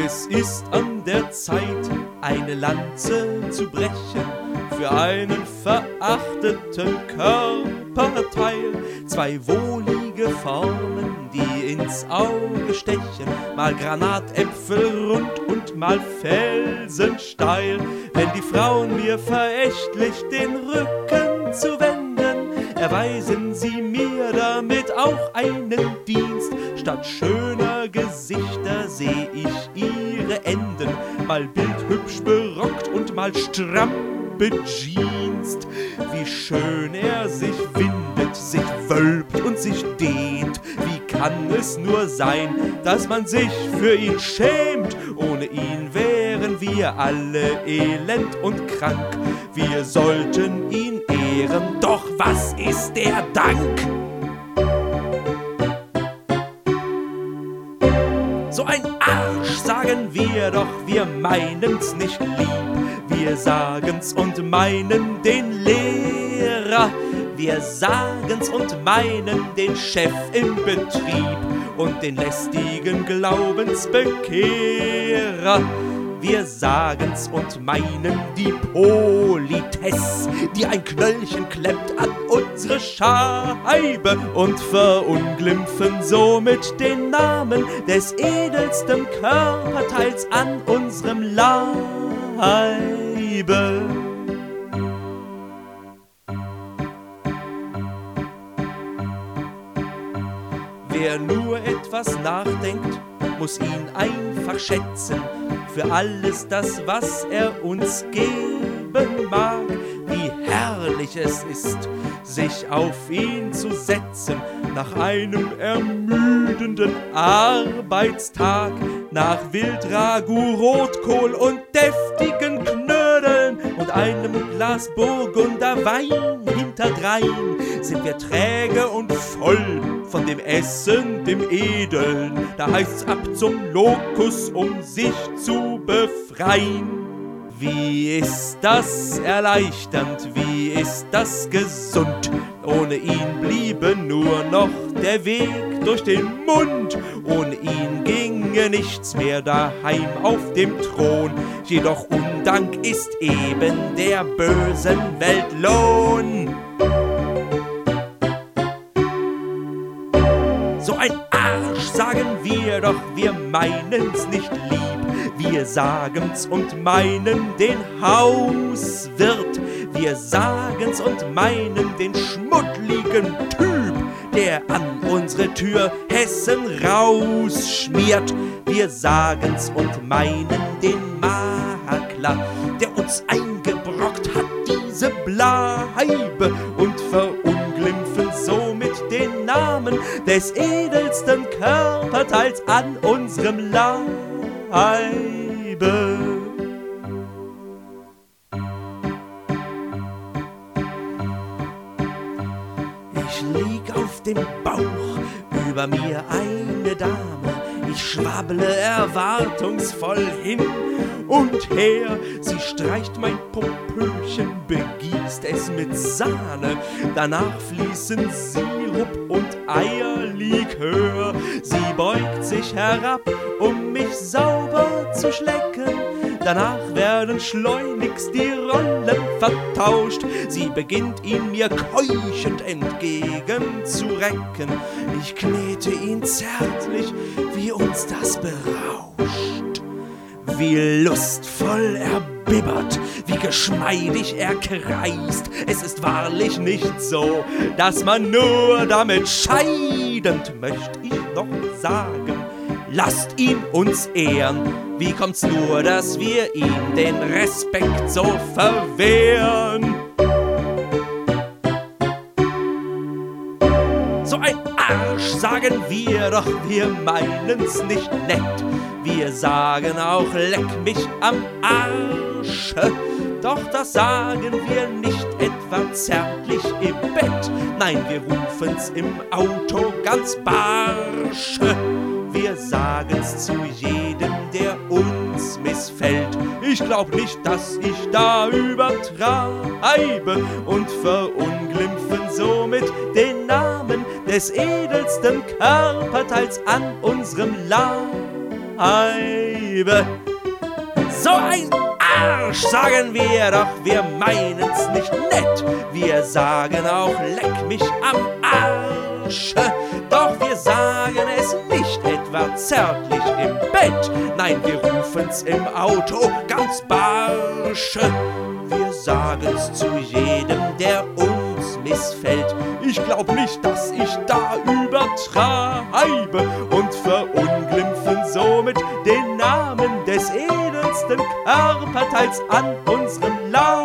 Es ist an der Zeit, eine Lanze zu brechen für einen verachteten Körperteil. Zwei wohlige Formen, die ins Auge stechen, mal Granatäpfel rund und mal Felsen steil. Wenn die Frauen mir verächtlich den Rücken zuwenden, erweisen sie mir damit auch einen Dienst. Statt schöner Gesichter seh ich ihre Enden, mal bildhübsch berockt und mal stramm bejeanst. Wie schön er sich windet, sich wölbt und sich dehnt. Wie kann es nur sein, dass man sich für ihn schämt? Ohne ihn wären wir alle elend und krank. Wir sollten ihn ehren, doch was ist der Dank? So ein Arsch, sagen wir doch, wir meinen's nicht lieb. Wir sagen's und meinen den Lehrer. Wir sagen's und meinen den Chef im Betrieb und den lästigen Glaubensbekehrer. Wir sagen's und meinen die Politesse, die ein Knöllchen klemmt an unsere Scheibe, und verunglimpfen somit den Namen des edelsten Körperteils an unserem Leibe. Wer nur etwas nachdenkt, muss ihn einfach schätzen für alles das, was er uns geben mag. Wie herrlich es ist, sich auf ihn zu setzen nach einem ermüdenden Arbeitstag, nach Wildragout, Rotkohl und deftigen Knödeln und einem Glas Burgunder Wein hinterdrein sind wir träge und voll von dem Essen, dem Edeln. Da heißt's ab zum Lokus, um sich zu befreien. Wie ist das erleichternd, wie ist das gesund? Ohne ihn bliebe nur noch der Weg durch den Mund. Ohne ihn ginge nichts mehr daheim auf dem Thron. Jedoch Undank ist eben der bösen Welt Lohn. So ein Arsch, sagen wir doch, wir meinen's nicht lieb. Wir sagen's und meinen den Hauswirt. Wir sagen's und meinen den schmuddligen Typ, der an unsere Tür Hessen rausschmiert. Wir sagen's und meinen den Makler, der uns eingebrockt hat diese Bleibe, und verunglimpfen somit den Namen des edelsten Körperteils an unserem Leibe. Ich lieg auf dem Bauch, über mir eine Dame. Ich schwabble erwartungsvoll hin und her. Sie streicht mein Popöchen, begießt es mit Sahne. Danach fließen Sirup und Eierlikör. Sie beugt sich herab, um mich sauber zu schlecken. Danach werden schleunigst die Rollen vertauscht. Sie beginnt ihn mir keuchend entgegenzurecken. Ich knete ihn zärtlich, wie uns das berauscht. Wie lustvoll er bibbert, wie geschmeidig er kreist. Es ist wahrlich nicht so, dass man nur damit scheidend, möcht ich noch sagen. Lasst ihn uns ehren. Wie kommt's nur, dass wir ihm den Respekt so verwehren? So ein Arsch, sagen wir doch, wir meinen's nicht nett. Wir sagen auch, leck mich am Arsche. Doch das sagen wir nicht etwa zärtlich im Bett. Nein, wir rufen's im Auto ganz barsche. Wir sagen's zu jedem, der uns missfällt. Ich glaub nicht, dass ich da übertreibe, und verunglimpfen somit den Namen des edelsten Körperteils an unserem Leibe. Leibe. So ein Arsch, sagen wir, doch wir meinen's nicht nett. Wir sagen auch, leck mich am Arsch. Doch wir sagen es nicht etwa zärtlich im Bett. Nein, wir rufen's im Auto ganz barsch. Wir sagen's zu jedem, der uns missfällt. Ich glaub nicht, dass ich da übertreibe und verunglimpfen somit den Namen des edelsten Körperteils an unserem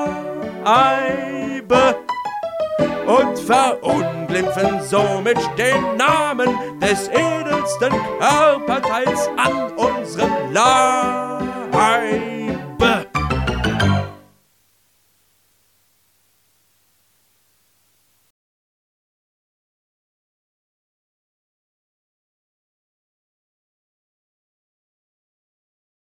Leibe. Und verunglimpfen somit den Namen des edelsten Körperteils an unserem Leibe.